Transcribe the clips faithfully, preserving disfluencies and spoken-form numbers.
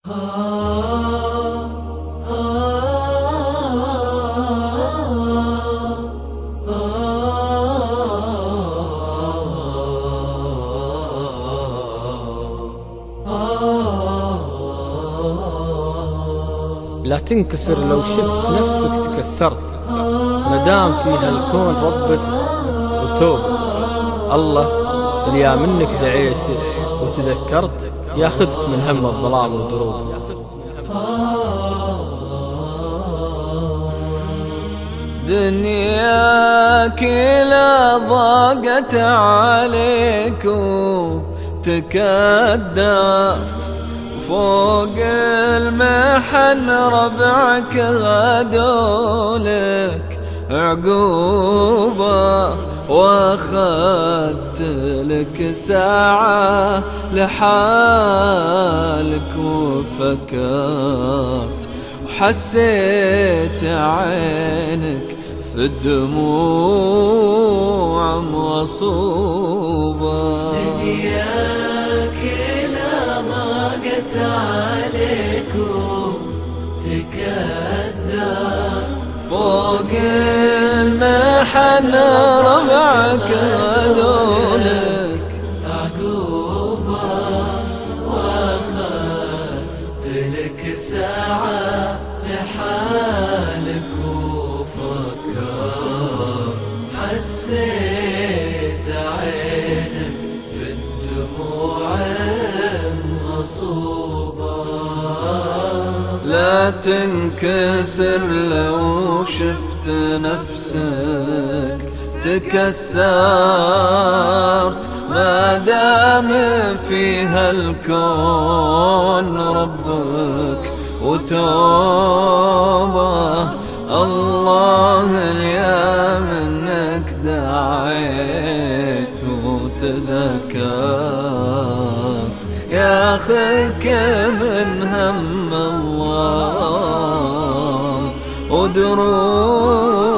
لا تنكسر لو شفت نفسك تكسرت، مدام فيها الكون ربك وتوب. الله اللي يا منك دعيت وتذكرت ياخذك من هم الظلام والدروب. دنيا كلها ضاقت عليك وتكدرت، فوق المحن ربعك غدولك عقوبة، واخدت لك ساعة لحالك وفكرت، وحسيت عينك في الدموع مصوبة. دنياك لا ضاقت عليك وتكدر، فوق المحن ربعك غدولك عقوبة، واخدت لك ساعة لحالك وفكر، حسيت عينك في الدموع مصوبة. لا تنكسر لو شفت نفسك تكسرت، ما دام فيها الكون ربك وتوبة. الله اليا منك دعيت وتذكرت، ياخذك من هم الظلام ودروب.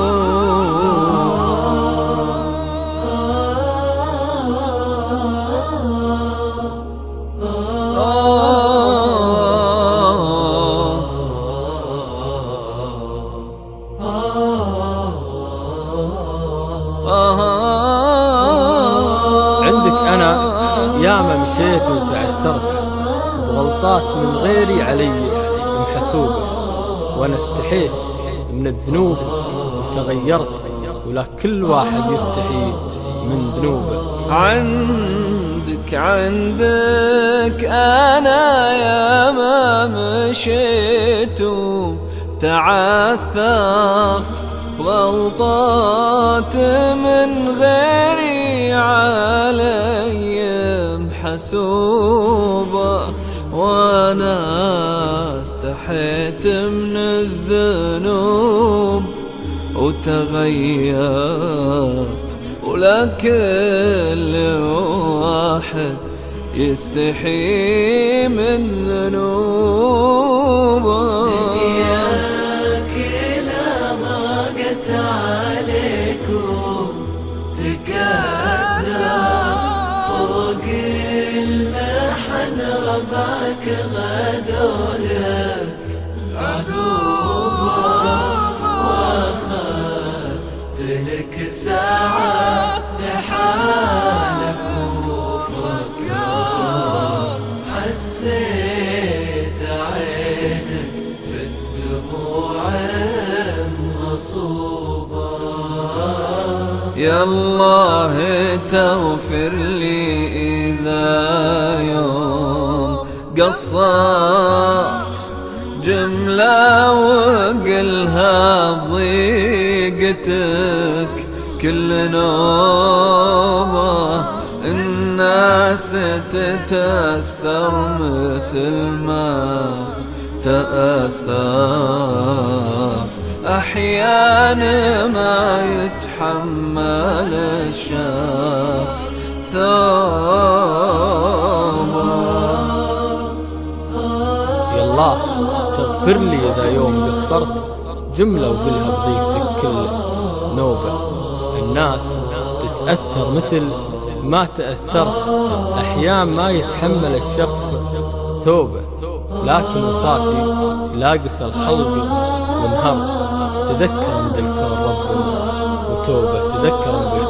عندك أنا ياما مشيت وتعثرت، غلطات من غيري علي محسوبة، وأنا استحيت من الذنوب وتغيرت، ولا كل واحد يستحي من ذنوبه. عندك عندك أنا ياما مشيت وتعثرت، غلطات من غيري علي محسوبة، وانا استحيت من الذنوب وتغيرت، ولا كل واحد يستحي من ذنوبه. عليك وتكدر، فوق المحن ربعك غدولك عقوبة، واخدت لك ساعة لحالك وفكرت، حسيت عينك في الدموع مصوبة. يا الله تغفر لي إذا يوم قصرت جملة وقلها ضيقتك كل نوبة. الناس تتأثر مثل ما تأثر، أحيانا ما يتحمل الشخص ثوبه. يا الله تغفر لي إذا يوم قصرت جملة وقلها بضيقتك كل نوبة. الناس تتأثر مثل ما تأثرت، أحيان ما يتحمل الشخص ثوبه. لكن وصاتي لاقص الخلق وانهرت. تذكر من ذا الكون رب وتوبة، تذكر من